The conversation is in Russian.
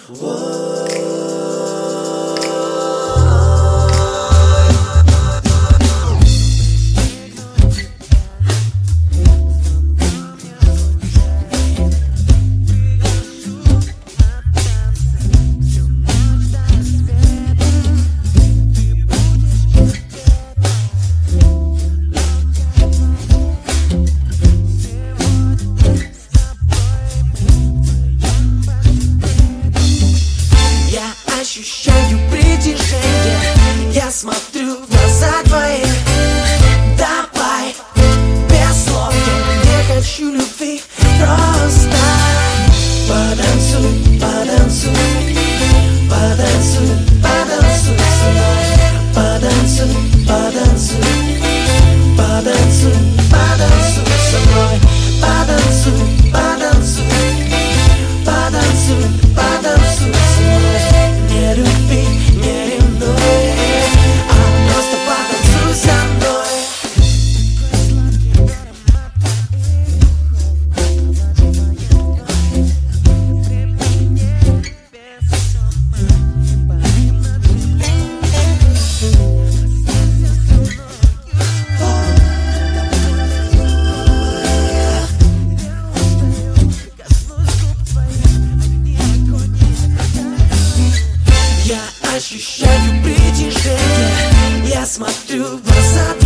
Ощущаю притяжение, я смотрю в глаза твои. Давай, без слов, я не хочу любви, просто потанцуй, потанцуй, потанцуй, потанцуй со мной. Потанцуй, потанцуй, потанцуй, потанцуй со мной. Потанцуй, потанцуй, потанцуй, потанцуй со мной. Не люби, не ревнуй, а просто потанцуй со мной. Я ощущаю притяжение, я смотрю в глаза